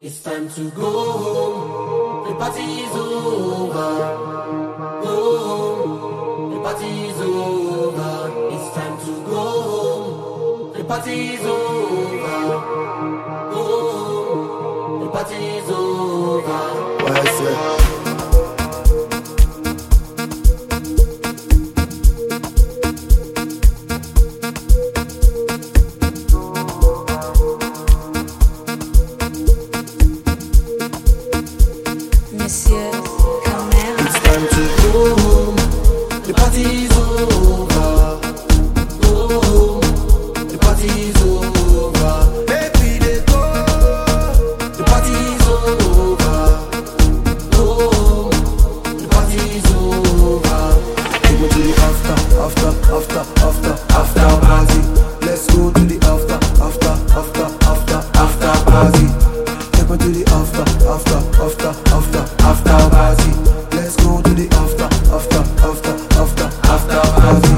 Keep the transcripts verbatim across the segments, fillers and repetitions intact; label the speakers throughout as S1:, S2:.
S1: It's time to go home, the party is over. Go home, the party is over. It's time to go home, the party is over. Go home, the party is over.
S2: What I say?
S3: Monsieur Camera.
S1: It's time to go home, the party is over. Go home, the party is over. Baby, they go, the party is over. Go home, the party is over.
S2: Take me to the after, after, after, after, after party. Let's go to the after, after, after, after, after party. Take me to the after, after, after, after, after party. Let's go to the after, after, after, after, after party.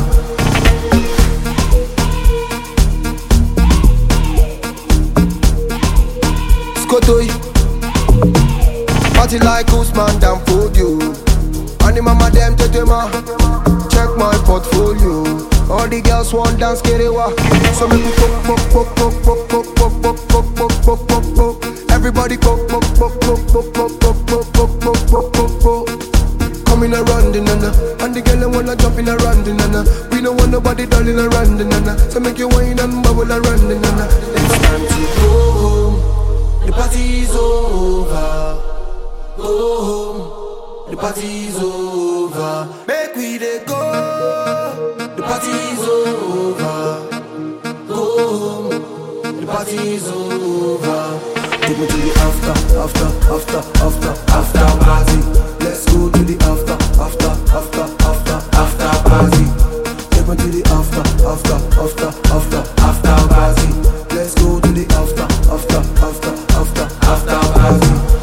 S2: Skotoi, party like Usman down for you. And the mama them tetema, check my portfolio. All the girls want dance kerewa, so make me pop pop pop pop pop pop pop pop pop pop pop pop. Everybody pop pop pop pop pop pop pop pop pop pop pop pop pop. Coming around the nana, and the girl them wanna jump in around the nana. We don't want nobody darling around the nana, so make you whine and bubble around the nana.
S1: It's time to go home, the party is over. Go home, the party is over.
S2: Make we dey go.
S1: The party is over. Go home, the party is over.
S2: Take me to the after, after, after, after, after party. Let's go to the after, after, after, after, after party. Take me to the after, after, after, after, after party. Let's go to the after, after, after, after, after party.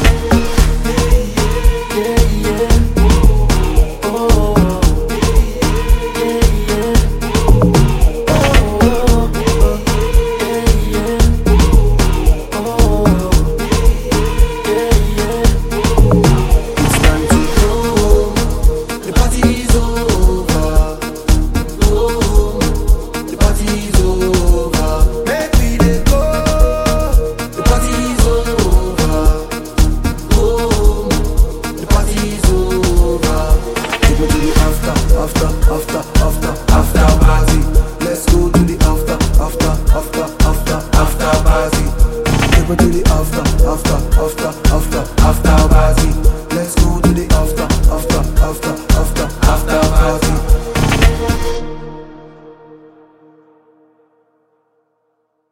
S1: It's time to go home, the party is over. Go home, the party is over.
S2: Make we dey go.
S1: The party is over. Go home, the party is over.
S2: Take me to the after, after, after, after, after party. Let's go to the after, after, after, after, after party. Take me to the after, after, after, after.